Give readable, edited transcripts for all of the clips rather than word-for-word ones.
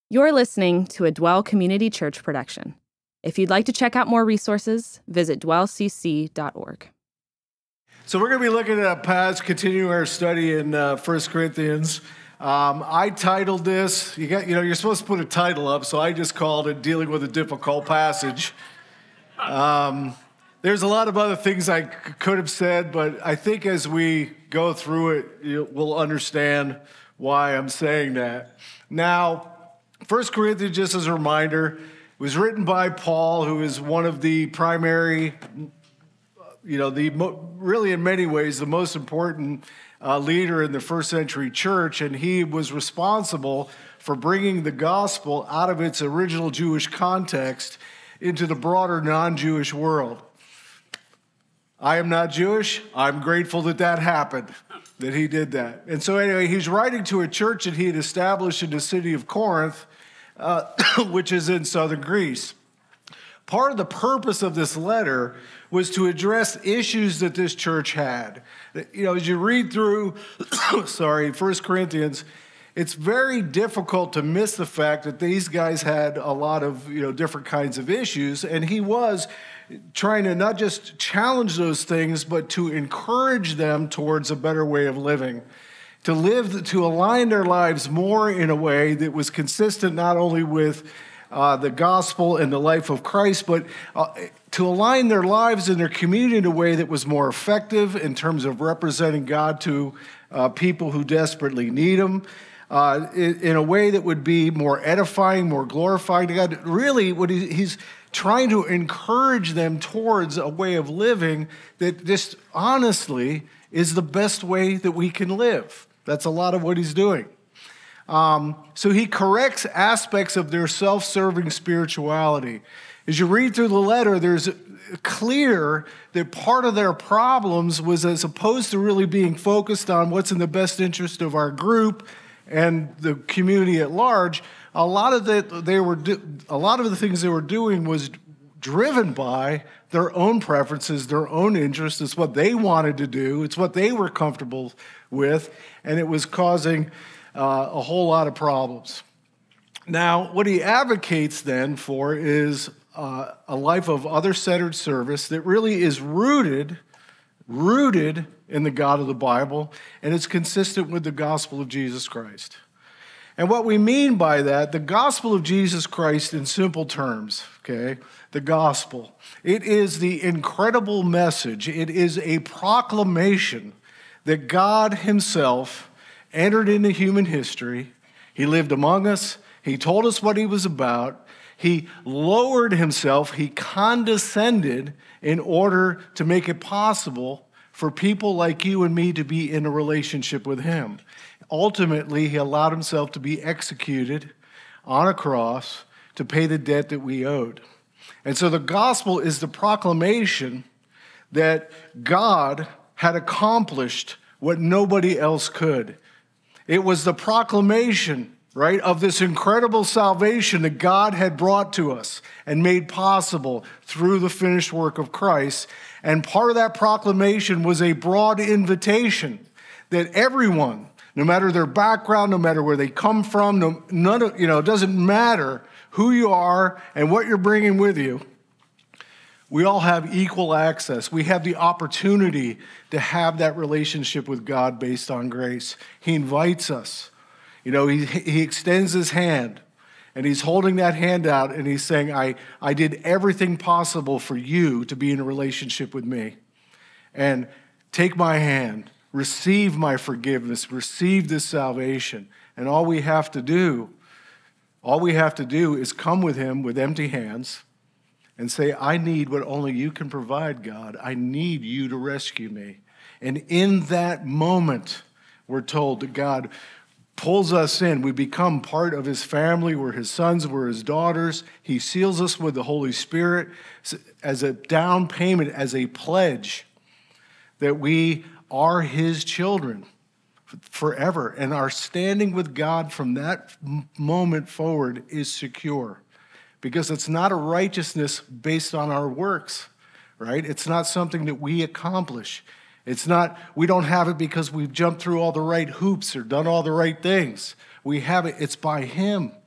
You're listening to a Dwell Community Church production. If you'd like to check out more resources, visit dwellcc.org. So we're going to be looking at a passage, continuing our study in 1 Corinthians. I titled this, you're supposed to put a title up, so I just called it Dealing with a Difficult Passage. There's a lot of other things I could have said, but I think as we go through it, we'll understand why I'm saying that. Now, 1 Corinthians, just as a reminder, was written by Paul, who is one of the primary, really in many ways, the most important leader in the first century church, and he was responsible for bringing the gospel out of its original Jewish context into the broader non-Jewish world. I am not Jewish. I'm grateful that happened, that he did that. And so anyway, he's writing to a church that he had established in the city of Corinth, which is in southern Greece. Part of the purpose of this letter was to address issues that this church had. As you read through, 1 Corinthians, it's very difficult to miss the fact that these guys had a lot of, different kinds of issues, and he was trying to not just challenge those things, but to encourage them towards a better way of living, to align their lives more in a way that was consistent not only with the gospel and the life of Christ, but to align their lives and their community in a way that was more effective in terms of representing God to people who desperately need Him, in a way that would be more edifying, more glorifying to God. Really, what he's trying to encourage them towards a way of living that just honestly is the best way that we can live. That's a lot of what he's doing. So he corrects aspects of their self-serving spirituality. As you read through the letter, there's clear that part of their problems was, as opposed to really being focused on what's in the best interest of our group and the community at large, a lot of the things they were doing was driven by their own preferences, their own interests. It's what they wanted to do. It's what they were comfortable with, and it was causing a whole lot of problems. Now, what he advocates then for is a life of other-centered service that really is rooted in the God of the Bible, and it's consistent with the gospel of Jesus Christ. And what we mean by that, the gospel of Jesus Christ in simple terms, okay, the gospel, it is the incredible message. It is a proclamation that God himself entered into human history. He lived among us. He told us what he was about. He lowered himself. He condescended in order to make it possible for people like you and me to be in a relationship with him. Ultimately, he allowed himself to be executed on a cross to pay the debt that we owed. And so the gospel is the proclamation that God had accomplished what nobody else could. It was the proclamation, right, of this incredible salvation that God had brought to us and made possible through the finished work of Christ. And part of that proclamation was a broad invitation that everyone, no matter their background, no matter where they come from, it doesn't matter who you are and what you're bringing with you, we all have equal access. We have the opportunity to have that relationship with God based on grace. He invites us. He extends his hand, and he's holding that hand out, and he's saying, I did everything possible for you to be in a relationship with me. And take my hand, receive my forgiveness, receive this salvation. And all we have to do is come with him with empty hands and say, I need what only you can provide, God. I need you to rescue me. And in that moment, we're told that God pulls us in. We become part of his family. We're his sons. We're his daughters. He seals us with the Holy Spirit as a down payment, as a pledge that we are his children forever. And our standing with God from that moment forward is secure. Because it's not a righteousness based on our works, right? It's not something that we accomplish. We don't have it because we've jumped through all the right hoops or done all the right things. We have it, it's by him.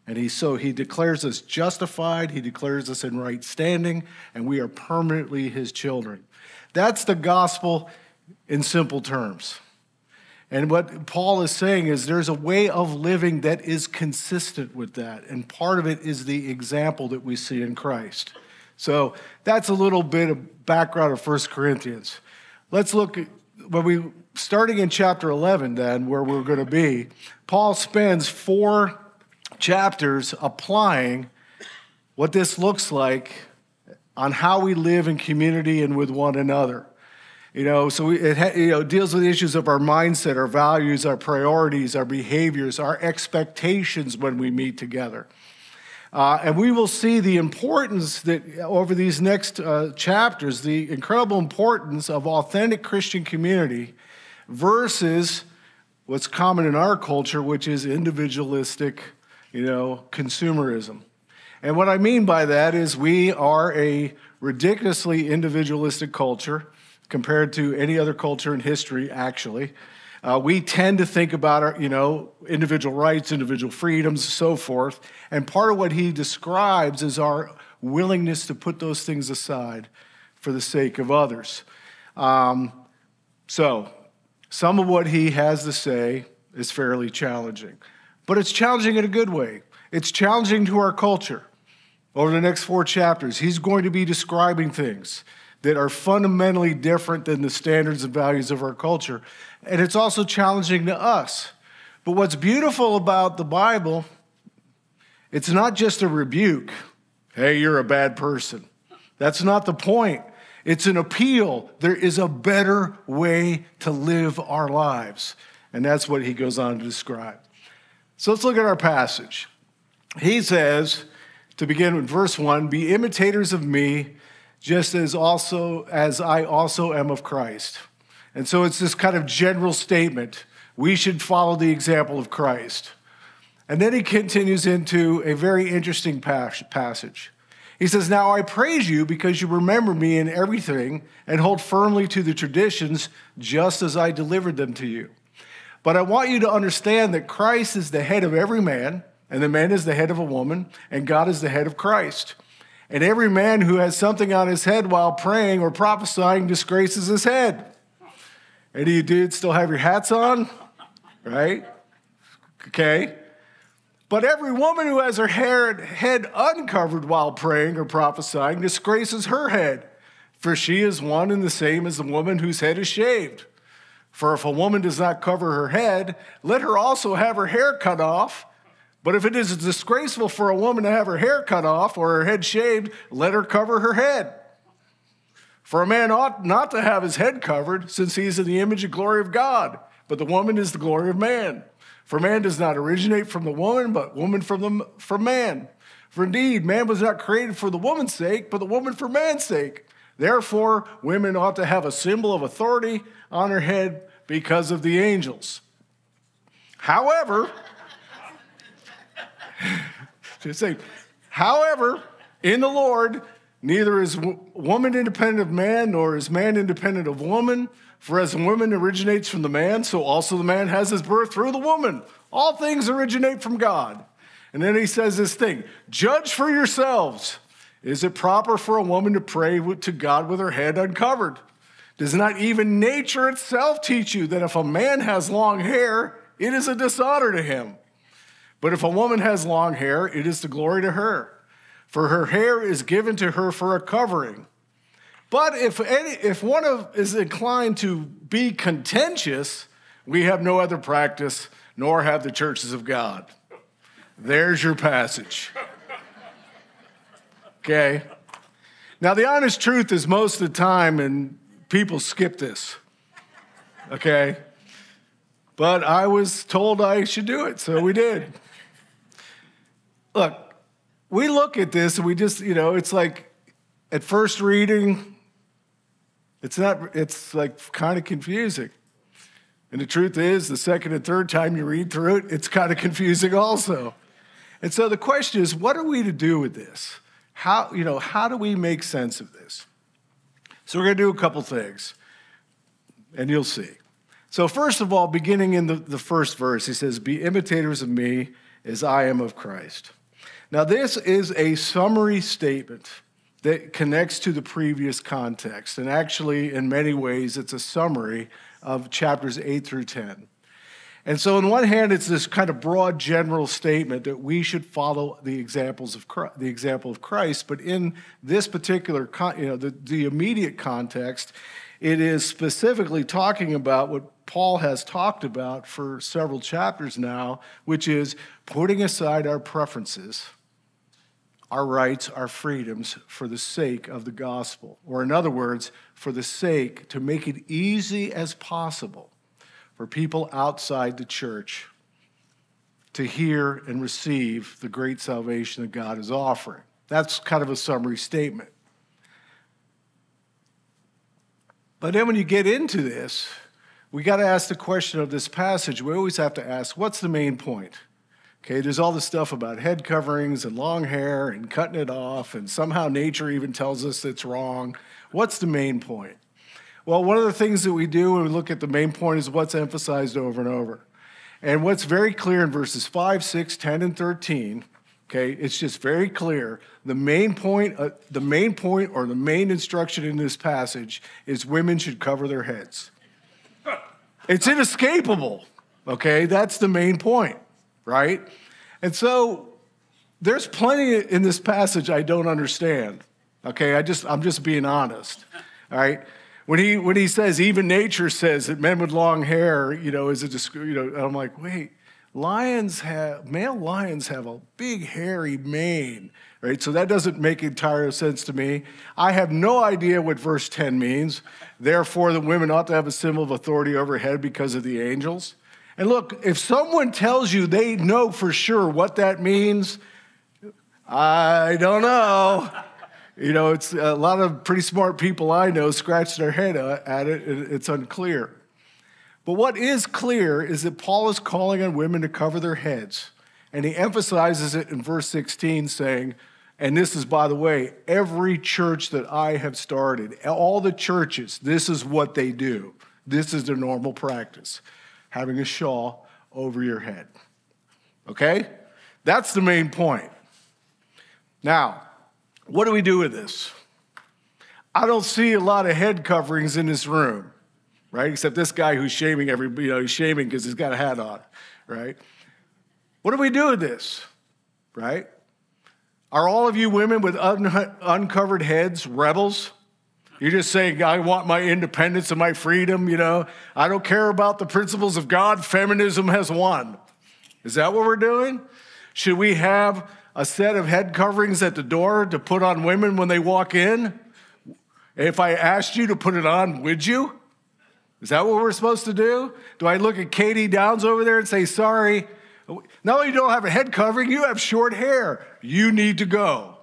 And he declares us justified, he declares us in right standing, and we are permanently his children. That's the gospel in simple terms. And what Paul is saying is there's a way of living that is consistent with that. And part of it is the example that we see in Christ. So that's a little bit of background of 1 Corinthians. Let's look at, starting in chapter 11 then, where we're going to be, Paul spends 4 chapters applying what this looks like on how we live in community and with one another. So it deals with the issues of our mindset, our values, our priorities, our behaviors, our expectations when we meet together. And we will see the importance that over these next chapters, the incredible importance of authentic Christian community versus what's common in our culture, which is individualistic, consumerism. And what I mean by that is we are a ridiculously individualistic culture compared to any other culture in history, actually. We tend to think about our, individual rights, individual freedoms, so forth. And part of what he describes is our willingness to put those things aside for the sake of others. So some of what he has to say is fairly challenging. But it's challenging in a good way. It's challenging to our culture. Over the next 4 chapters, he's going to be describing things that are fundamentally different than the standards and values of our culture. And it's also challenging to us. But what's beautiful about the Bible, it's not just a rebuke. Hey, you're a bad person. That's not the point. It's an appeal. There is a better way to live our lives. And that's what he goes on to describe. So let's look at our passage. He says, to begin with verse 1, be imitators of me, just as I also am of Christ. And so it's this kind of general statement. We should follow the example of Christ. And then he continues into a very interesting passage. He says, now I praise you because you remember me in everything and hold firmly to the traditions just as I delivered them to you. But I want you to understand that Christ is the head of every man, and the man is the head of a woman, and God is the head of Christ. And every man who has something on his head while praying or prophesying disgraces his head. Any of you dudes still have your hats on? Right? Okay. But every woman who has her head uncovered while praying or prophesying disgraces her head, for she is one and the same as the woman whose head is shaved. For if a woman does not cover her head, let her also have her hair cut off. But if it is disgraceful for a woman to have her hair cut off or her head shaved, let her cover her head. For a man ought not to have his head covered, since he is in the image and glory of God, but the woman is the glory of man. For man does not originate from the woman, but woman from man. For indeed, man was not created for the woman's sake, but the woman for man's sake. Therefore, women ought to have a symbol of authority on her head because of the angels. However, in the Lord, neither is woman independent of man, nor is man independent of woman. For as a woman originates from the man, so also the man has his birth through the woman. All things originate from God. And then he says this thing, judge for yourselves. Is it proper for a woman to pray to God with her head uncovered? Does not even nature itself teach you that if a man has long hair, it is a dishonor to him? But if a woman has long hair, it is the glory to her, for her hair is given to her for a covering. But if one is inclined to be contentious, we have no other practice, nor have the churches of God. There's your passage. Okay? Now, the honest truth is most of the time, and people skip this. Okay? But I was told I should do it, so we did. Look, we look at this and we just, it's like at first reading, it's like kind of confusing. And the truth is, the second and third time you read through it, it's kind of confusing also. And so the question is, what are we to do with this? How do we make sense of this? So we're going to do a couple things, and you'll see. So first of all, beginning in the first verse, he says, be imitators of me as I am of Christ. Now, this is a summary statement that connects to the previous context. And actually, in many ways, it's a summary of chapters 8 through 10. And so on one hand, it's this kind of broad general statement that we should follow the example of Christ. But in this particular, the immediate context, it is specifically talking about what Paul has talked about for several chapters now, which is putting aside our preferences, our rights, our freedoms for the sake of the gospel. Or in other words, for the sake to make it easy as possible for people outside the church to hear and receive the great salvation that God is offering. That's kind of a summary statement. But then when you get into this, we got to ask the question of this passage. We always have to ask, what's the main point? Okay, there's all this stuff about head coverings and long hair and cutting it off, and somehow nature even tells us it's wrong. What's the main point? Well, one of the things that we do when we look at the main point is what's emphasized over and over. And what's very clear in verses 5, 6, 10, and 13, okay, it's just very clear. The main point or the main instruction in this passage is women should cover their heads. It's inescapable, okay? That's the main point, right? And so there's plenty in this passage I don't understand, okay? I'm just being honest, all right? When he says, even nature says that men with long hair, is I'm like, wait, male lions have a big hairy mane, right? So that doesn't make entire sense to me. I have no idea what verse 10 means. Therefore, the women ought to have a symbol of authority overhead because of the angels. And look, if someone tells you they know for sure what that means, I don't know. It's a lot of pretty smart people I know scratch their head at it. It's unclear. But what is clear is that Paul is calling on women to cover their heads. And he emphasizes it in verse 16 saying, and this is, by the way, every church that I have started, all the churches, this is what they do. This is their normal practice, having a shawl over your head. Okay? That's the main point. Now, what do we do with this? I don't see a lot of head coverings in this room, right? Except this guy who's shaming he's shaming because he's got a hat on, right? What do we do with this, right? Are all of you women with uncovered heads rebels? You're just saying, I want my independence and my freedom, I don't care about the principles of God. Feminism has won. Is that what we're doing? Should we have a set of head coverings at the door to put on women when they walk in? If I asked you to put it on, would you? Is that what we're supposed to do? Do I look at Katie Downs over there and say, sorry, not only you don't have a head covering, you have short hair. You need to go.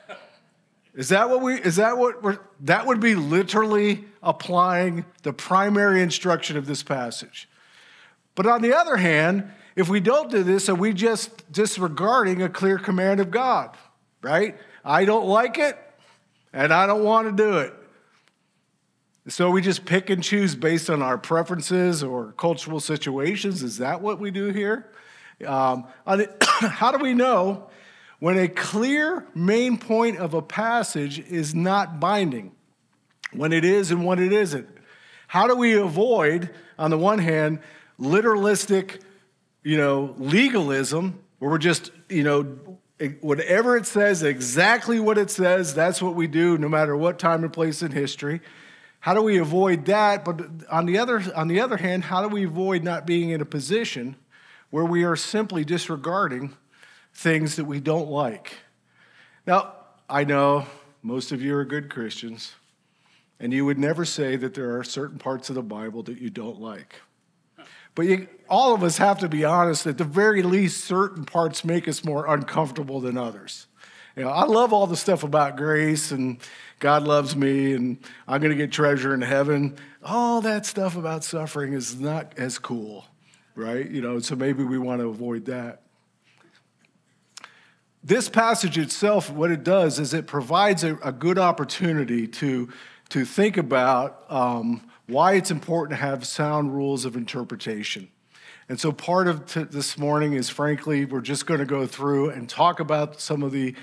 That would be literally applying the primary instruction of this passage. But on the other hand, if we don't do this, are we just disregarding a clear command of God, right? I don't like it, and I don't want to do it. So we just pick and choose based on our preferences or cultural situations. Is that what we do here? How do we know when a clear main point of a passage is not binding? When it is and when it isn't? How do we avoid, on the one hand, literalistic legalism, where we're just, whatever it says, exactly what it says, that's what we do, no matter what time and place in history. How do we avoid that? But on the other hand, how do we avoid not being in a position where we are simply disregarding things that we don't like? Now, I know most of you are good Christians, and you would never say that there are certain parts of the Bible that you don't like. But all of us have to be honest, at the very least, certain parts make us more uncomfortable than others. I love all the stuff about grace and God loves me and I'm going to get treasure in heaven. All that stuff about suffering is not as cool, right? So maybe we want to avoid that. This passage itself, what it does is it provides a good opportunity to think about why it's important to have sound rules of interpretation. And so part of this morning is, frankly, we're just going to go through and talk about some of the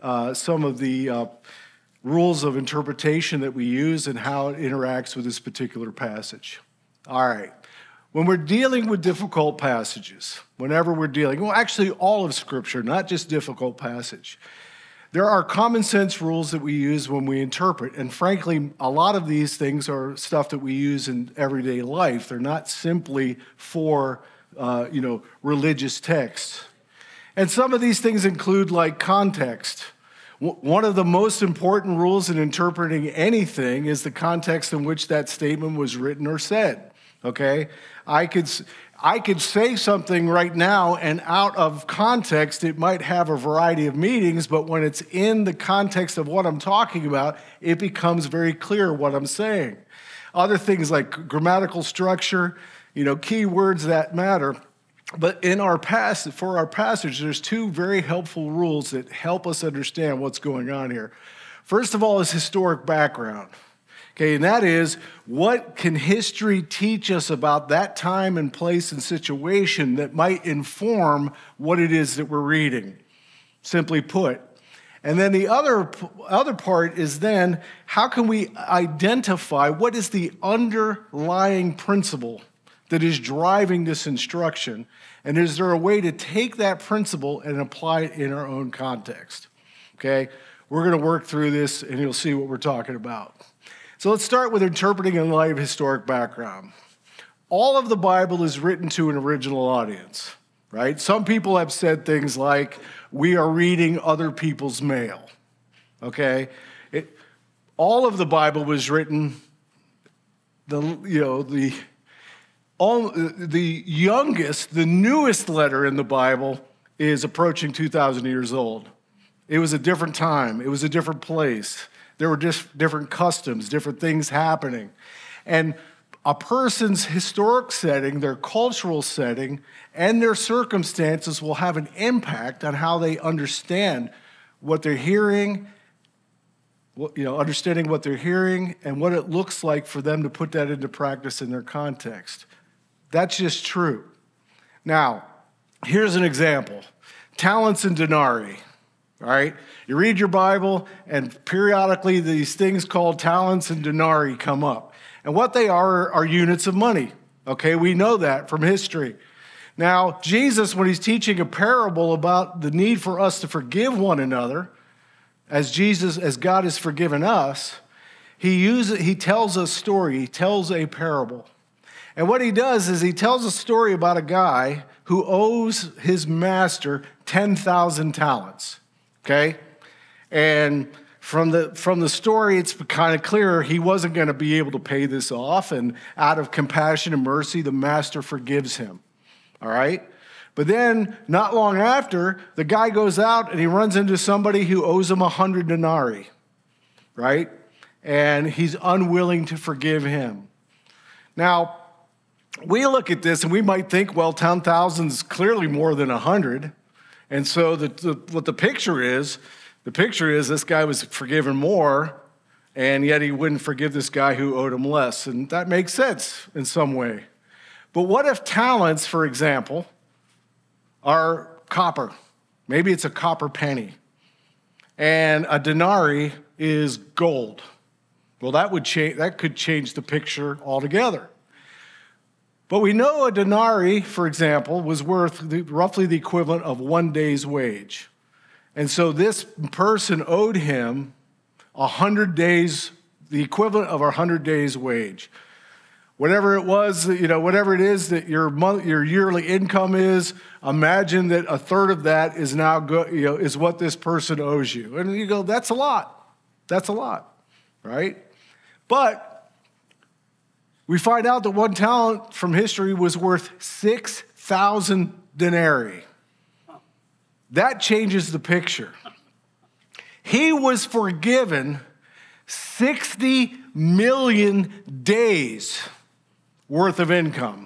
rules of interpretation that we use and how it interacts with this particular passage. All right. When we're dealing with difficult passages, actually all of Scripture, not just difficult passage, there are common sense rules that we use when we interpret. And frankly, a lot of these things are stuff that we use in everyday life. They're not simply for, religious texts. And some of these things include like context. One of the most important rules in interpreting anything is the context in which that statement was written or said. Okay? I could say something right now, and out of context, it might have a variety of meanings, but when it's in the context of what I'm talking about, it becomes very clear what I'm saying. Other things like grammatical structure, key words that matter. But for our passage, there's two very helpful rules that help us understand what's going on here. First of all is historic background. Okay, and that is, what can history teach us about that time and place and situation that might inform what it is that we're reading, simply put. And then the other part is then, how can we identify what is the underlying principle that is driving this instruction? And is there a way to take that principle and apply it in our own context? Okay, we're going to work through this, and you'll see what we're talking about. So let's start with interpreting in light of historic background. All of the Bible is written to an original audience, right? Some people have said things like, we are reading other people's mail, okay? All of the Bible was written, the newest letter in the Bible is approaching 2,000 years old. It was a different time. It was a different place. There were just different customs, different things happening. And a person's historic setting, their cultural setting, and their circumstances will have an impact on how they understand what they're hearing, understanding what they're hearing and what it looks like for them to put that into practice in their context. That's just true. Now, here's an example. Talents and denarii. All right, you read your Bible, and periodically these things called talents and denarii come up. And what they are units of money. Okay, we know that from history. Now, Jesus, when he's teaching a parable about the need for us to forgive one another, as God has forgiven us, he tells a story, he tells a parable. And what he does is he tells a story about a guy who owes his master 10,000 talents. Okay? And from the story, it's kind of clear he wasn't going to be able to pay this off, and out of compassion and mercy, the master forgives him. All right? But then, not long after, the guy goes out and he runs into somebody who owes him 100 denarii, right? And he's unwilling to forgive him. Now, we look at this and we might think, well, 10,000 is clearly more than 100. And so what the picture is this guy was forgiven more, and yet he wouldn't forgive this guy who owed him less. And that makes sense in some way. But what if talents, for example, are copper? Maybe it's a copper penny. And a denarii is gold. Well, that could change the picture altogether. But we know a denarii, for example, was worth roughly the equivalent of 1 day's wage. And so this person owed him 100 days, the equivalent of 100 days' wage. Whatever it was, whatever it is that your yearly income is, imagine that a third of that is now is what this person owes you. And you go, that's a lot. That's a lot, right? But we find out that one talent from history was worth 6,000 denarii. That changes the picture. He was forgiven 60 million days worth of income.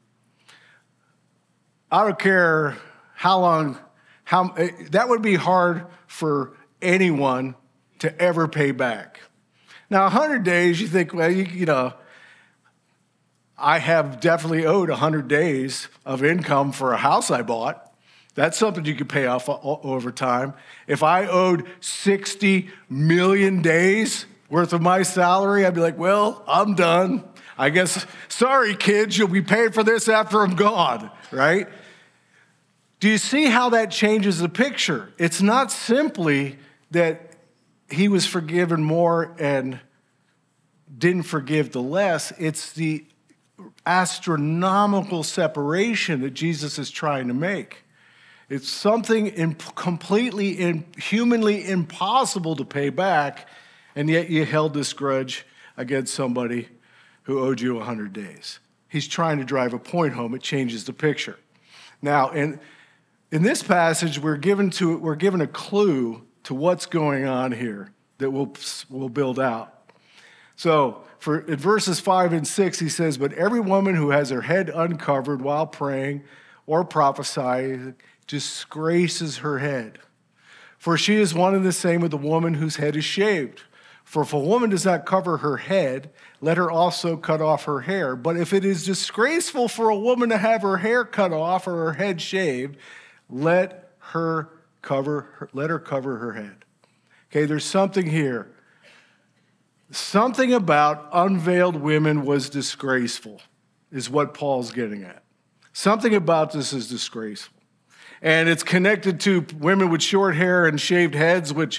I don't care how long, that would be hard for anyone to ever pay back. Now, 100 days, you think, well, I have definitely owed 100 days of income for a house I bought. That's something you could pay off over time. If I owed 60 million days worth of my salary, I'd be like, well, I'm done. I guess, sorry, kids, you'll be paying for this after I'm gone, right? Do you see how that changes the picture? It's not simply that he was forgiven more and didn't forgive the less. It's the astronomical separation that Jesus is trying to make. It's something completely humanly impossible to pay back, and yet you held this grudge against somebody who owed you 100 days. He's trying to drive a point home. It changes the picture. Now, in this passage, we're given a clue to what's going on here that we'll build out. So, in verses 5 and 6, he says, "But every woman who has her head uncovered while praying or prophesying disgraces her head. For she is one and the same with the woman whose head is shaved. For if a woman does not cover her head, let her also cut off her hair. But if it is disgraceful for a woman to have her hair cut off or her head shaved, let her cover her head." Okay, there's something here. Something about unveiled women was disgraceful, is what Paul's getting at. Something about this is disgraceful. And it's connected to women with short hair and shaved heads, which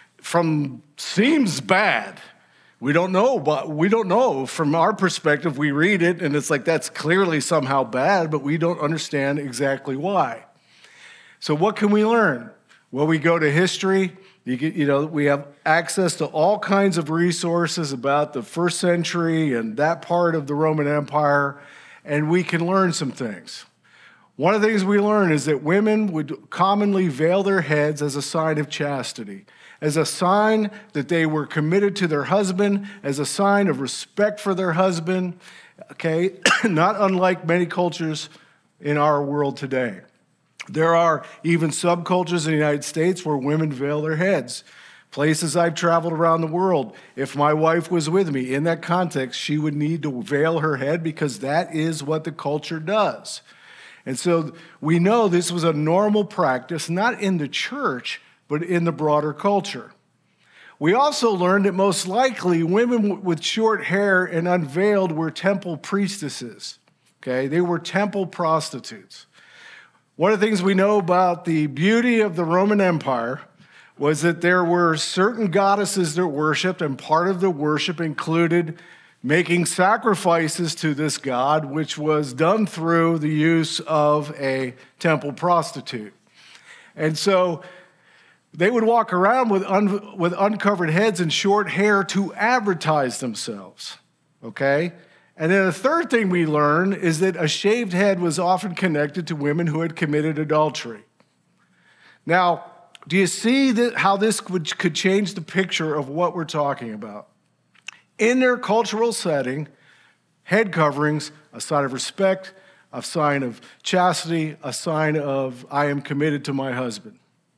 seems bad. We don't know. From our perspective, we read it, and it's like that's clearly somehow bad, but we don't understand exactly why. So what can we learn? Well, we go to history. We have access to all kinds of resources about the first century and that part of the Roman Empire, and we can learn some things. One of the things we learn is that women would commonly veil their heads as a sign of chastity, as a sign that they were committed to their husband, as a sign of respect for their husband, okay? Not unlike many cultures in our world today. There are even subcultures in the United States where women veil their heads. Places I've traveled around the world, if my wife was with me, in that context, she would need to veil her head because that is what the culture does. And so we know this was a normal practice, not in the church, but in the broader culture. We also learned that most likely women with short hair and unveiled were temple priestesses. Okay, they were temple prostitutes. One of the things we know about the beauty of the Roman Empire was that there were certain goddesses that worshiped, and part of the worship included making sacrifices to this god, which was done through the use of a temple prostitute. And so they would walk around with uncovered heads and short hair to advertise themselves, okay? And then the third thing we learn is that a shaved head was often connected to women who had committed adultery. Now, do you see how this could change the picture of what we're talking about? In their cultural setting, head coverings, a sign of respect, a sign of chastity, a sign of I am committed to my husband.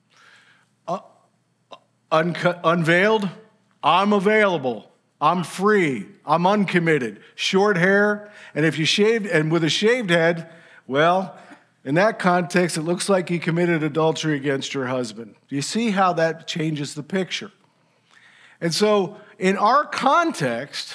Unveiled, I'm available. I'm free. I'm uncommitted. Short hair, and if you shaved, and with a shaved head, well, in that context, it looks like you committed adultery against your husband. Do you see how that changes the picture? And so, in our context,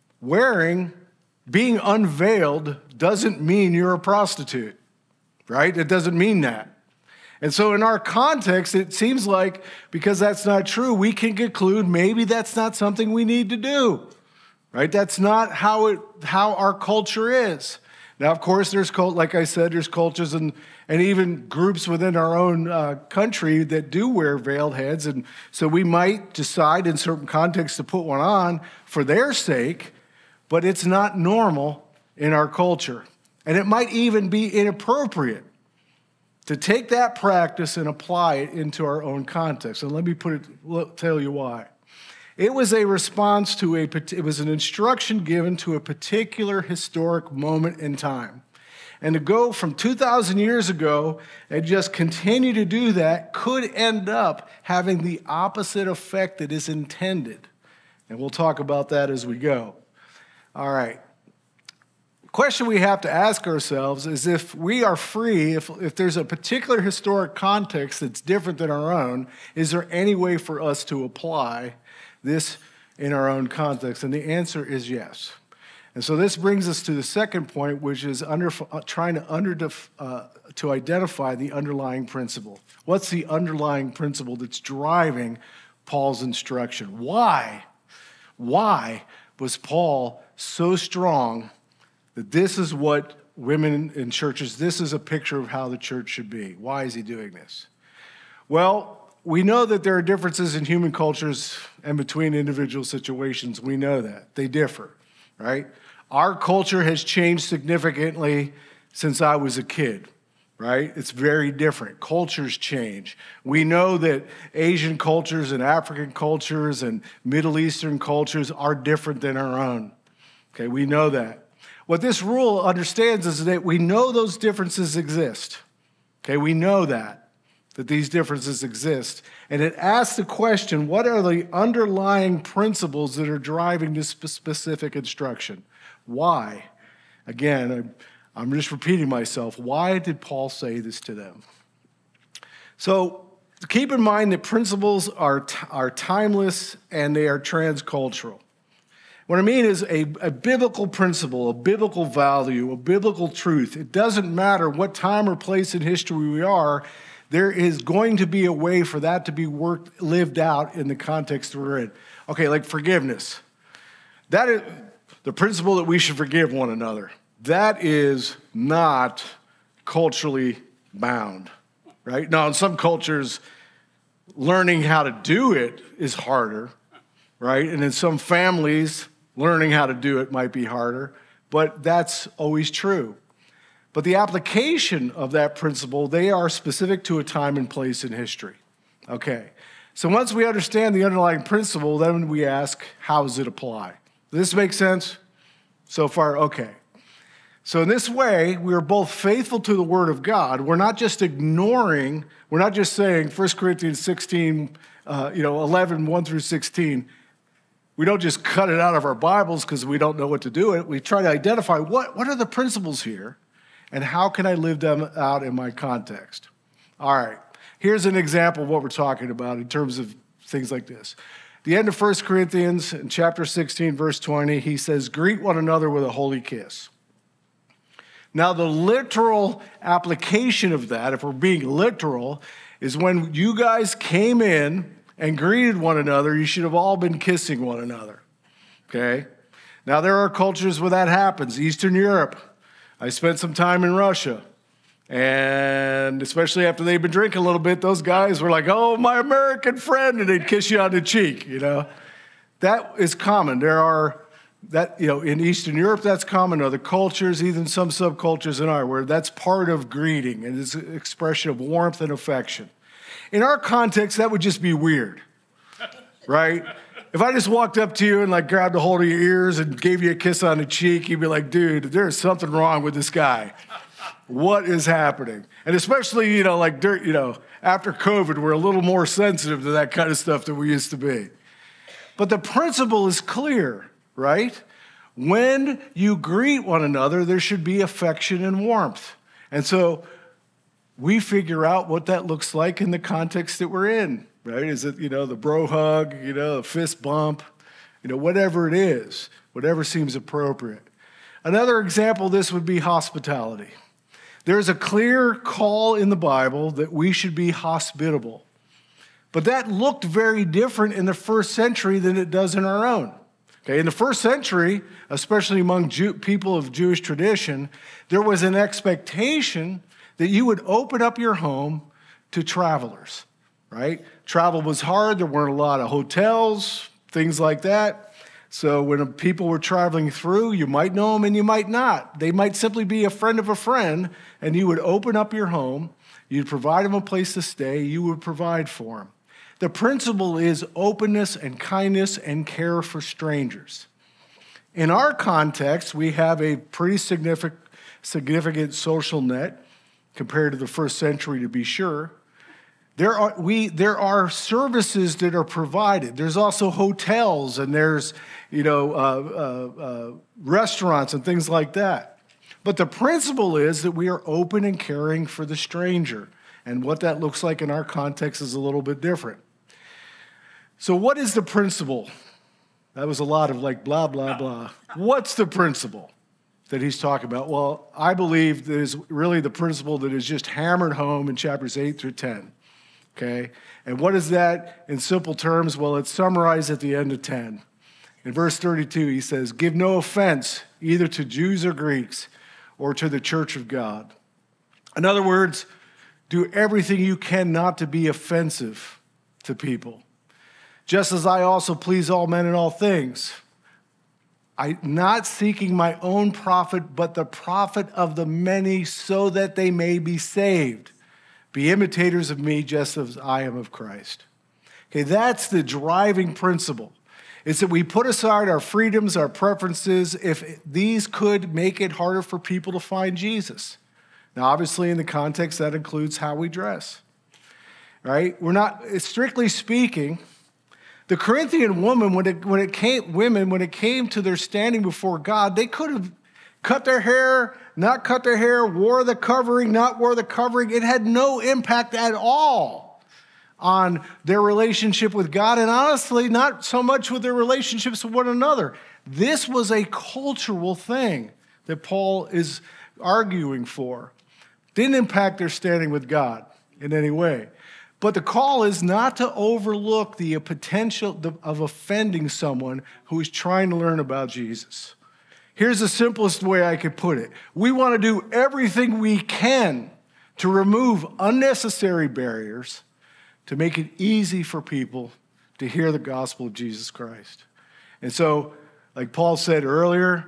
being unveiled doesn't mean you're a prostitute, right? It doesn't mean that. And so in our context, it seems like, because that's not true, we can conclude maybe that's not something we need to do, right? That's not how our culture is. Now, of course, like I said, there's cultures and even groups within our own country that do wear veiled heads. And so we might decide in certain contexts to put one on for their sake, but it's not normal in our culture. And it might even be inappropriate to take that practice and apply it into our own context. And let me tell you why. It was a response to it was an instruction given to a particular historic moment in time. And to go from 2,000 years ago and just continue to do that could end up having the opposite effect that is intended. And we'll talk about that as we go. All right. question we have to ask ourselves is if we are free, if there's a particular historic context that's different than our own, is there any way for us to apply this in our own context? And the answer is yes. And so this brings us to the second point, which is trying to identify the underlying principle. What's the underlying principle that's driving Paul's instruction? Why was Paul so strong that this is what women in churches, this is a picture of how the church should be? Why is he doing this? Well, we know that there are differences in human cultures and between individual situations. We know that. They differ, right? Our culture has changed significantly since I was a kid, right? It's very different. Cultures change. We know that Asian cultures and African cultures and Middle Eastern cultures are different than our own. Okay, we know that. What this rule understands is that we know those differences exist. Okay, we know that these differences exist. And it asks the question, what are the underlying principles that are driving this specific instruction? Why? Again, I'm just repeating myself. Why did Paul say this to them? So keep in mind that principles are timeless and they are transcultural. What I mean is a biblical principle, a biblical value, a biblical truth. It doesn't matter what time or place in history we are, there is going to be a way for that to be lived out in the context we're in. Okay, like forgiveness. That is the principle that we should forgive one another. That is not culturally bound, right? Now, in some cultures, learning how to do it is harder, right? And in some families, learning how to do it might be harder, but that's always true. But the application of that principle, they are specific to a time and place in history. Okay, so once we understand the underlying principle, then we ask, how does it apply? Does this make sense so far? Okay. So in this way, we are both faithful to the Word of God. We're not just ignoring, we're not just saying 1 Corinthians 16, 11, 1 through 16, we don't just cut it out of our Bibles because we don't know what to do with it. We try to identify what are the principles here and how can I live them out in my context. All right, here's an example of what we're talking about in terms of things like this. The end of 1 Corinthians in chapter 16, verse 20, he says, greet one another with a holy kiss. Now, the literal application of that, if we're being literal, is when you guys came in and greeted one another, you should have all been kissing one another, okay? Now, there are cultures where that happens. Eastern Europe. I spent some time in Russia, and especially after they've been drinking a little bit, those guys were like, oh, my American friend, and they'd kiss you on the cheek, you know? That is common. In Eastern Europe, that's common. Other cultures, even some subcultures in our, where that's part of greeting, and it's an expression of warmth and affection. In our context, that would just be weird, right? If I just walked up to you and like grabbed a hold of your ears and gave you a kiss on the cheek, you'd be like, dude, there's something wrong with this guy. What is happening? And especially, after COVID, we're a little more sensitive to that kind of stuff than we used to be. But the principle is clear, right? When you greet one another, there should be affection and warmth. And so we figure out what that looks like in the context that we're in, right? Is it, the bro hug, a fist bump, whatever it is, whatever seems appropriate. Another example of this would be hospitality. There's a clear call in the Bible that we should be hospitable. But that looked very different in the first century than it does in our own. Okay, in the first century, especially among people of Jewish tradition, there was an expectation that you would open up your home to travelers, right? Travel was hard. There weren't a lot of hotels, things like that. So when people were traveling through, you might know them and you might not. They might simply be a friend of a friend, and you would open up your home. You'd provide them a place to stay. You would provide for them. The principle is openness and kindness and care for strangers. In our context, we have a pretty significant social net compared to the first century, to be sure. There are services that are provided. There's also hotels and there's restaurants and things like that. But the principle is that we are open and caring for the stranger. And what that looks like in our context is a little bit different. So what is the principle? That was a lot of like blah, blah, blah. What's the principle that he's talking about? Well, I believe that is really the principle that is just hammered home in chapters 8 through 10. Okay? And what is that in simple terms? Well, it's summarized at the end of 10. In verse 32, he says, "Give no offense either to Jews or Greeks or to the church of God." In other words, do everything you can not to be offensive to people. Just as I also please all men in all things, I not seeking my own profit, but the profit of the many, so that they may be saved. Be imitators of me, just as I am of Christ. Okay, that's the driving principle. It's that we put aside our freedoms, our preferences, if these could make it harder for people to find Jesus. Now, obviously, in the context, that includes how we dress, right? We're not, strictly speaking, the Corinthian woman, when it came to their standing before God, they could have cut their hair, not cut their hair, wore the covering, not wore the covering. It had no impact at all on their relationship with God, and honestly, not so much with their relationships with one another. This was a cultural thing that Paul is arguing for. Didn't impact their standing with God in any way. But the call is not to overlook the potential of offending someone who is trying to learn about Jesus. Here's the simplest way I could put it. We want to do everything we can to remove unnecessary barriers to make it easy for people to hear the gospel of Jesus Christ. And so, like Paul said earlier,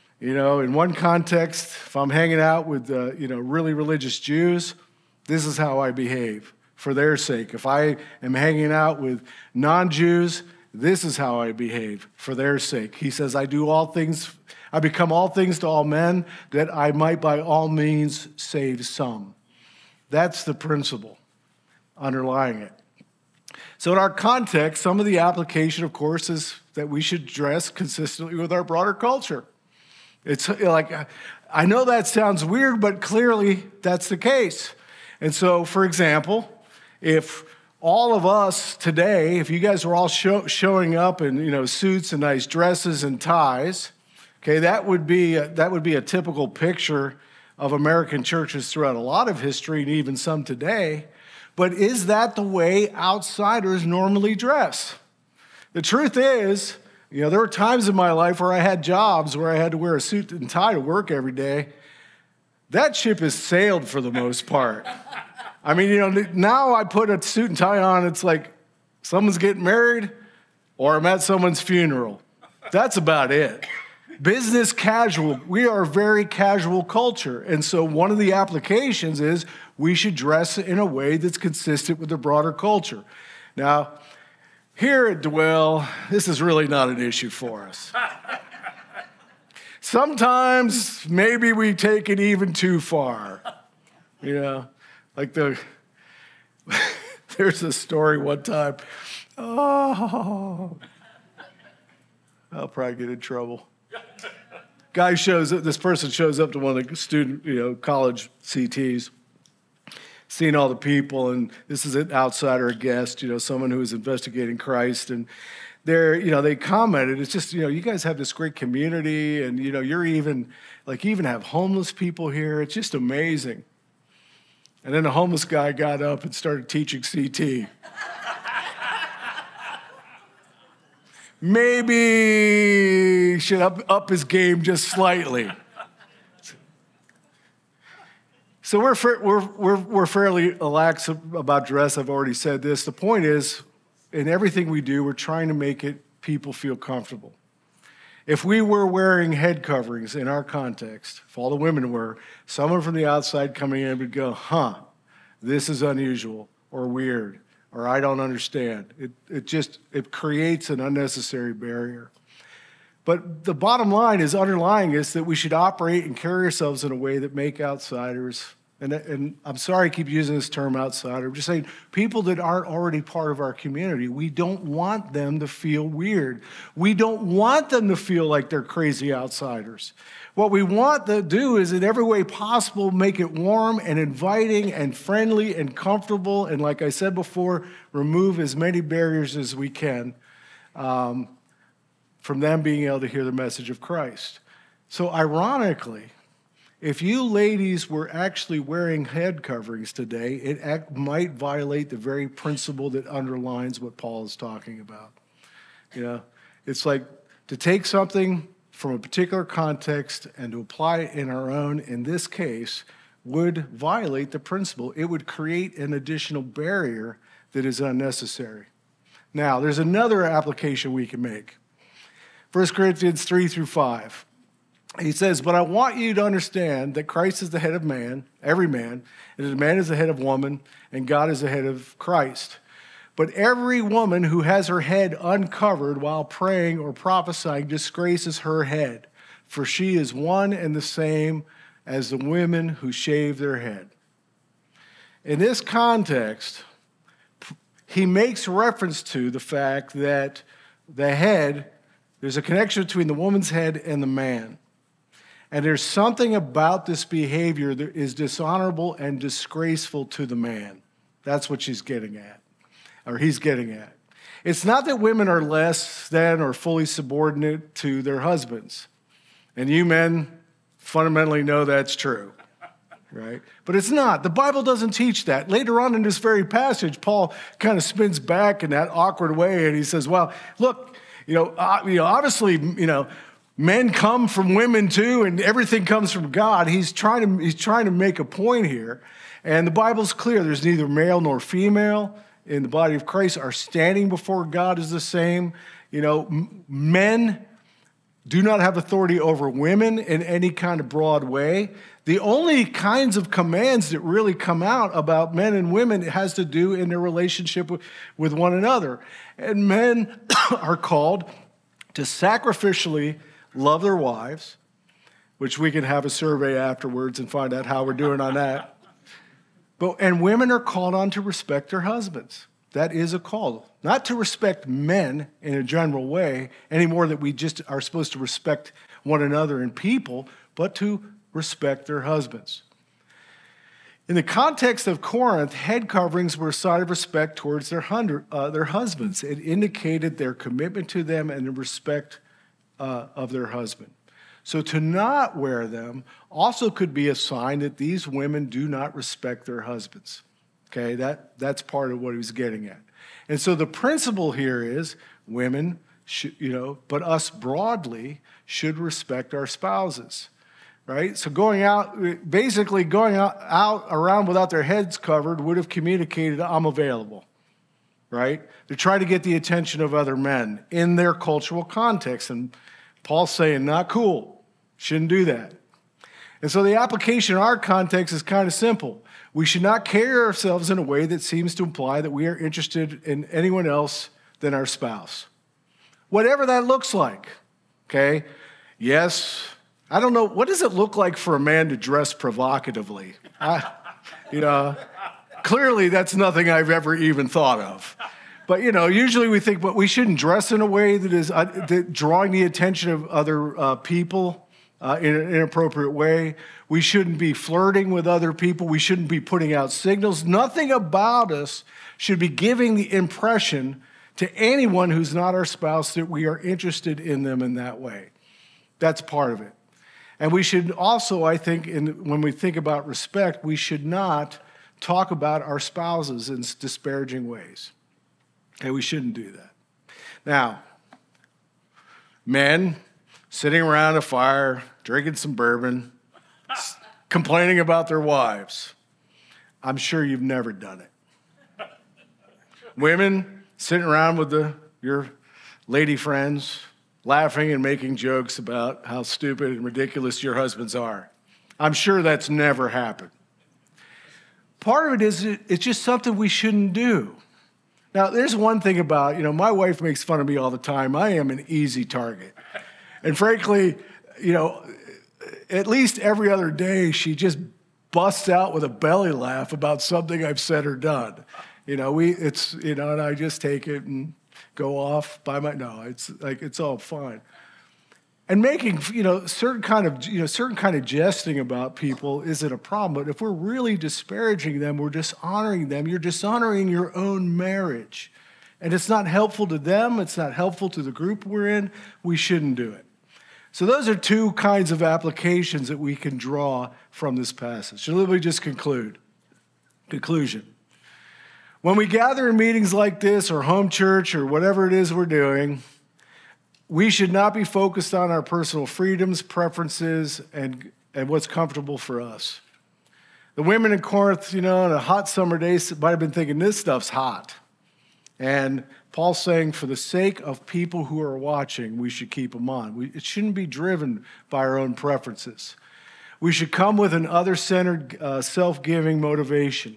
in one context, if I'm hanging out with, really religious Jews, this is how I behave for their sake. If I am hanging out with non-Jews, this is how I behave for their sake. He says, I become all things to all men, that I might by all means save some. That's the principle underlying it. So in our context, some of the application, of course, is that we should dress consistently with our broader culture. It's like, I know that sounds weird, but clearly that's the case. And so, for example, if all of us today, if you guys were all showing up in suits and nice dresses and ties, okay, that would be a typical picture of American churches throughout a lot of history and even some today. But is that the way outsiders normally dress? The truth is, there were times in my life where I had jobs where I had to wear a suit and tie to work every day. That ship has sailed for the most part. I mean, now I put a suit and tie on, it's like someone's getting married or I'm at someone's funeral. That's about it. Business casual. We are a very casual culture. And so one of the applications is we should dress in a way that's consistent with the broader culture. Now, here at Dwell, this is really not an issue for us. Sometimes maybe we take it even too far. Like there's a story one time. Oh, I'll probably get in trouble. This person shows up to one of the student, college CTs, seeing all the people, and this is an outsider, a guest, someone who is investigating Christ, and they commented, it's just, you guys have this great community, and, you're even have homeless people here. It's just amazing. And then the homeless guy got up and started teaching CT. Maybe he should up his game just slightly. So we're fairly lax about dress. I've already said this. The point is, in everything we do, we're trying to make people feel comfortable. If we were wearing head coverings in our context, if all the women were, someone from the outside coming in would go, this is unusual or weird, or I don't understand. It creates an unnecessary barrier. But the bottom line is underlying is that we should operate and carry ourselves in a way that make outsiders and I'm sorry I keep using this term outsider. I'm just saying people that aren't already part of our community, we don't want them to feel weird. We don't want them to feel like they're crazy outsiders. What we want to do is in every way possible make it warm and inviting and friendly and comfortable, and like I said before, remove as many barriers as we can from them being able to hear the message of Christ. So ironically, if you ladies were actually wearing head coverings today, it might violate the very principle that underlines what Paul is talking about. You know, it's like to take something from a particular context and to apply it in our own, in this case, would violate the principle. It would create an additional barrier that is unnecessary. Now, there's another application we can make. 1 Corinthians 3-5. He says, but I want you to understand that Christ is the head of man, every man, and that man is the head of woman, and God is the head of Christ. But every woman who has her head uncovered while praying or prophesying disgraces her head, for she is one and the same as the women who shave their head. In this context, he makes reference to the fact that the head, there's a connection between the woman's head and the man. And there's something about this behavior that is dishonorable and disgraceful to the man. That's what she's getting at, or he's getting at. It's not that women are less than or fully subordinate to their husbands. And you men fundamentally know that's true, right? But it's not. The Bible doesn't teach that. Later on in this very passage, Paul kind of spins back in that awkward way, and he says, well, look, obviously, men come from women too, and everything comes from God. He's trying to make a point here. And the Bible's clear. There's neither male nor female in the body of Christ. Our standing before God is the same. Men do not have authority over women in any kind of broad way. The only kinds of commands that really come out about men and women has to do in their relationship with one another. And men are called to sacrificially love their wives, which we can have a survey afterwards and find out how we're doing on that. And women are called on to respect their husbands. That is a call. Not to respect men in a general way, any more that we just are supposed to respect one another and people, but to respect their husbands. In the context of Corinth, head coverings were a sign of respect towards their husbands. It indicated their commitment to them and the respect of their husband. So to not wear them also could be a sign that these women do not respect their husbands. Okay, that's part of what he was getting at. And so the principle here is women should, but us broadly should respect our spouses, right? So going out around without their heads covered would have communicated, I'm available, right? To try to get the attention of other men in their cultural context. And Paul's saying, not cool, shouldn't do that. And so the application in our context is kind of simple. We should not carry ourselves in a way that seems to imply that we are interested in anyone else than our spouse. Whatever that looks like, okay? Yes, I don't know, what does it look like for a man to dress provocatively? Clearly that's nothing I've ever even thought of. But, usually we think, but we shouldn't dress in a way that is drawing the attention of other people in an inappropriate way. We shouldn't be flirting with other people. We shouldn't be putting out signals. Nothing about us should be giving the impression to anyone who's not our spouse that we are interested in them in that way. That's part of it. And we should also, I think, when we think about respect, we should not talk about our spouses in disparaging ways. And we shouldn't do that. Now, men sitting around a fire, drinking some bourbon, complaining about their wives. I'm sure you've never done it. Women sitting around with your lady friends, laughing and making jokes about how stupid and ridiculous your husbands are. I'm sure that's never happened. Part of it is it's just something we shouldn't do. Now, there's one thing about, my wife makes fun of me all the time. I am an easy target. And frankly, at least every other day, she just busts out with a belly laugh about something I've said or done. And I just take it and go off it's all fine. And making, certain kind of jesting about people isn't a problem. But if we're really disparaging them, we're dishonoring them. You're dishonoring your own marriage. And it's not helpful to them. It's not helpful to the group we're in. We shouldn't do it. So those are two kinds of applications that we can draw from this passage. So let me just conclude. Conclusion. When we gather in meetings like this or home church or whatever it is we're doing, we should not be focused on our personal freedoms, preferences, and what's comfortable for us. The women in Corinth, on a hot summer day might have been thinking, this stuff's hot. And Paul's saying, for the sake of people who are watching, we should keep them on. It shouldn't be driven by our own preferences. We should come with an other-centered, self-giving motivation.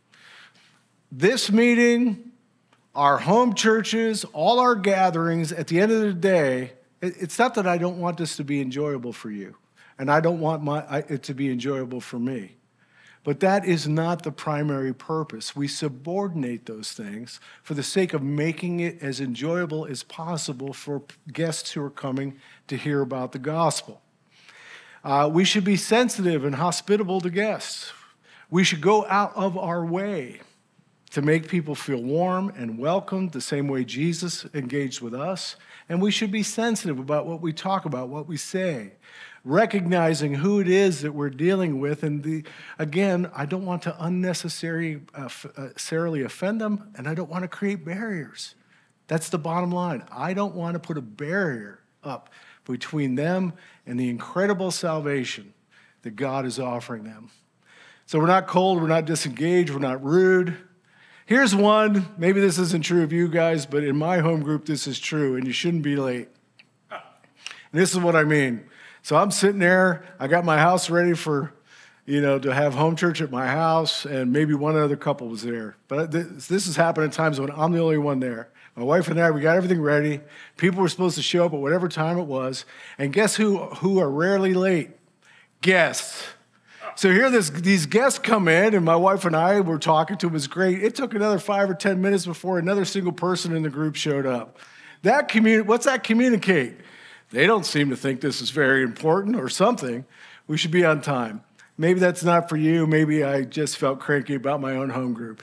This meeting, our home churches, all our gatherings, at the end of the day, it's not that I don't want this to be enjoyable for you, and I don't want it to be enjoyable for me. But that is not the primary purpose. We subordinate those things for the sake of making it as enjoyable as possible for guests who are coming to hear about the gospel. We should be sensitive and hospitable to guests. We should go out of our way to make people feel warm and welcomed the same way Jesus engaged with us. And we should be sensitive about what we talk about, what we say, recognizing who it is that we're dealing with. And again, I don't want to unnecessarily offend them, and I don't want to create barriers. That's the bottom line. I don't want to put a barrier up between them and the incredible salvation that God is offering them. So we're not cold, we're not disengaged, we're not rude. Here's one, maybe this isn't true of you guys, but in my home group, this is true, and you shouldn't be late. And this is what I mean. So I'm sitting there, I got my house ready for, to have home church at my house, and maybe one other couple was there. But this has happened at times when I'm the only one there. My wife and I, we got everything ready. People were supposed to show up at whatever time it was. And guess who are rarely late? Guests. So here these guests come in, and my wife and I were talking to them. It was great. It took another 5 or 10 minutes before another single person in the group showed up. What's that communicate? They don't seem to think this is very important or something. We should be on time. Maybe that's not for you. Maybe I just felt cranky about my own home group.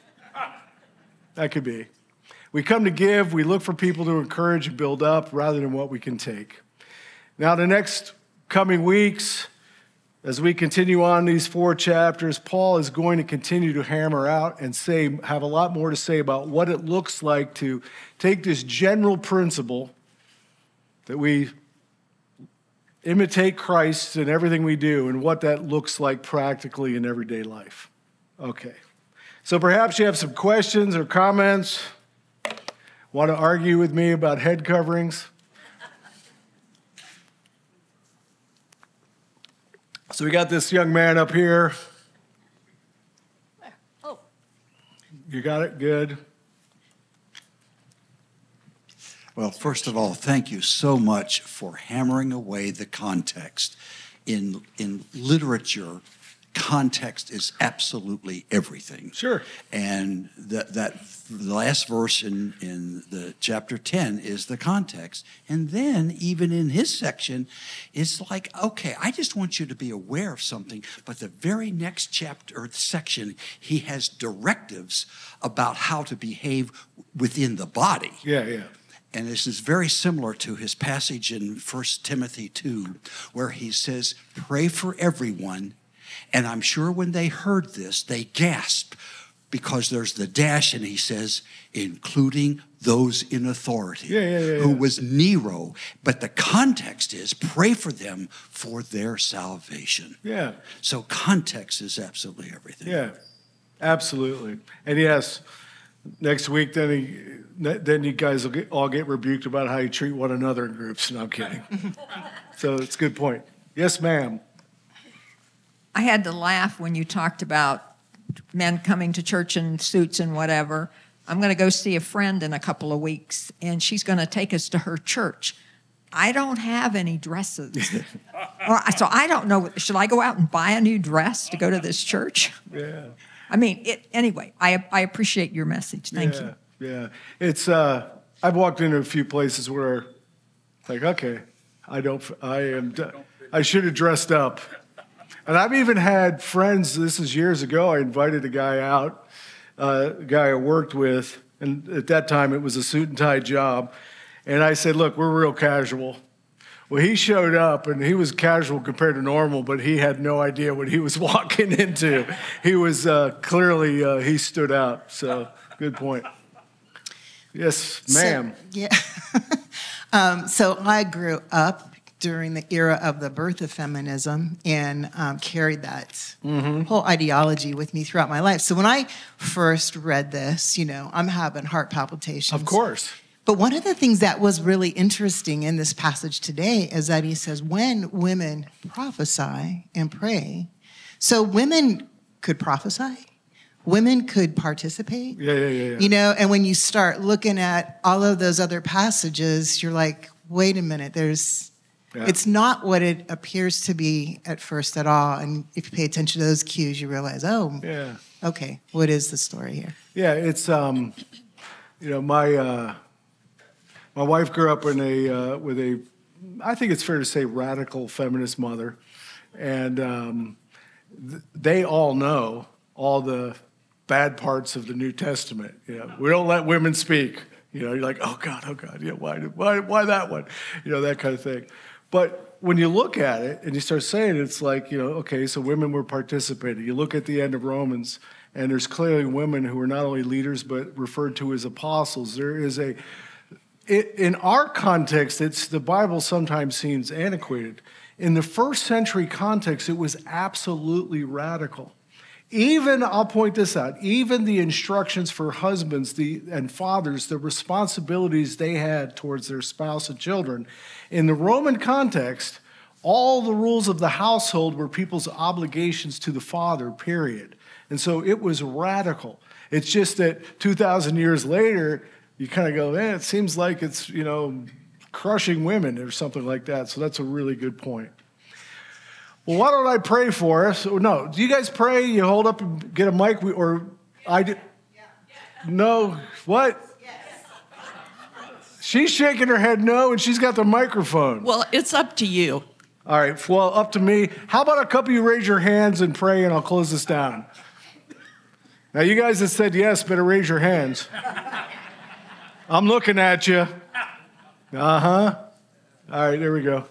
That could be. We come to give. We look for people to encourage and build up rather than what we can take. Now, the next coming weeks, as we continue on these 4 chapters, Paul is going to continue to hammer out and have a lot more to say about what it looks like to take this general principle that we imitate Christ in everything we do and what that looks like practically in everyday life. Okay. So perhaps you have some questions or comments, want to argue with me about head coverings. So we got this young man up here. Oh. You got it? Good. Well, first of all, thank you so much for hammering away the context. In literature, context is absolutely everything. Sure. And the last verse in the chapter 10 is the context. And then even in his section, it's like, okay, I just want you to be aware of something. But the very next chapter or section, he has directives about how to behave within the body. Yeah. And this is very similar to his passage in 1 Timothy 2, where he says, pray for everyone. And I'm sure when they heard this, they gasped because there's the dash, and he says, including those in authority, who was Nero. But the context is pray for them for their salvation. Yeah. So context is absolutely everything. Yeah, absolutely. And yes, next week, then you guys will all get rebuked about how you treat one another in groups. No, I'm kidding. So it's a good point. Yes, ma'am. I had to laugh when you talked about men coming to church in suits and whatever. I'm going to go see a friend in a couple of weeks, and she's going to take us to her church. I don't have any dresses. So I don't know, should I go out and buy a new dress to go to this church? Yeah. I mean, anyway, I appreciate your message. Thank you. Yeah. It's, I've walked into a few places where, like, okay, I should have dressed up. And I've even had friends, this is years ago, I invited a guy out, a guy I worked with, and at that time it was a suit and tie job. And I said, look, we're real casual. Well, he showed up and he was casual compared to normal, but he had no idea what he was walking into. He was clearly, he stood out. So good point. Yes, ma'am. So I grew up during the era of the birth of feminism and carried that whole ideology with me throughout my life. So when I first read this, I'm having heart palpitations. Of course. But one of the things that was really interesting in this passage today is that he says, when women prophesy and pray, so women could prophesy, women could participate. Yeah. And when you start looking at all of those other passages, you're like, wait a minute, it's not what it appears to be at first at all. And if you pay attention to those cues, you realize, okay, what is the story here? Yeah, it's, my wife grew up in with a, I think it's fair to say, radical feminist mother. And they all know all the bad parts of the New Testament. We don't let women speak. You're like, oh God, yeah, why that one? That kind of thing. But when you look at it and you start saying it, it's like, okay, so women were participating. You look at the end of Romans, and there's clearly women who are not only leaders, but referred to as apostles. There is in our context, the Bible sometimes seems antiquated. In the first century context, it was absolutely radical. Even, I'll point this out, even the instructions for husbands and fathers, the responsibilities they had towards their spouse and children, in the Roman context, all the rules of the household were people's obligations to the father, period. And so it was radical. It's just that 2,000 years later, you kind of go, it seems like it's, crushing women or something like that. So that's a really good point. Well, why don't I pray for us? No, do you guys pray? You hold up and get a mic, or I do? No, what? Yes. She's shaking her head no, and she's got the microphone. Well, it's up to you. All right, well, up to me. How about a couple of you raise your hands and pray, and I'll close this down. Now, you guys that said yes better raise your hands. I'm looking at you. Uh-huh. All right, there we go.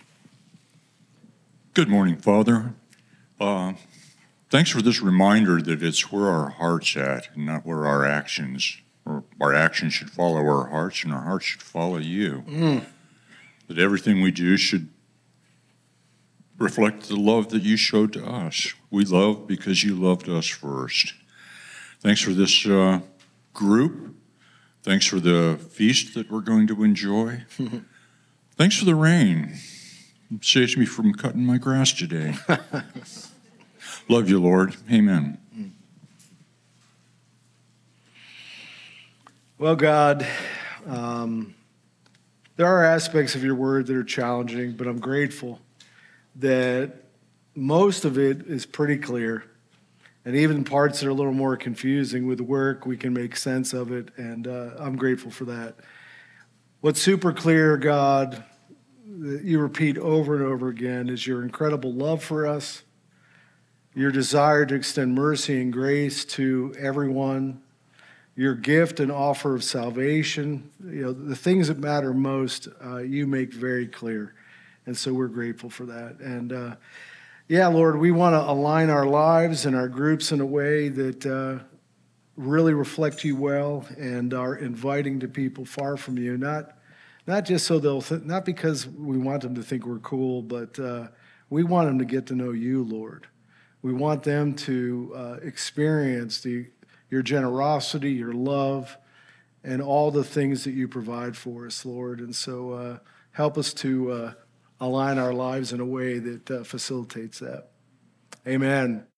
Good morning, Father. Thanks for this reminder that it's where our heart's at and not where our actions, or our actions should follow our hearts and our hearts should follow you. That everything we do should reflect the love that you showed to us. We love because you loved us first. Thanks for this group. Thanks for the feast that we're going to enjoy. Thanks for the rain. It saves me from cutting my grass today. Love you, Lord. Amen. Well, God, there are aspects of your word that are challenging, but I'm grateful that most of it is pretty clear. And even parts that are a little more confusing with work, we can make sense of it, and I'm grateful for that. What's super clear, God, that you repeat over and over again, is your incredible love for us, your desire to extend mercy and grace to everyone, your gift and offer of salvation. The things that matter most, you make very clear. And so we're grateful for that. And Lord, we want to align our lives and our groups in a way that really reflect you well and are inviting to people far from you, not just so they'll not because we want them to think we're cool, but we want them to get to know you, Lord. We want them to experience your generosity, your love, and all the things that you provide for us, Lord. And so help us to align our lives in a way that facilitates that. Amen.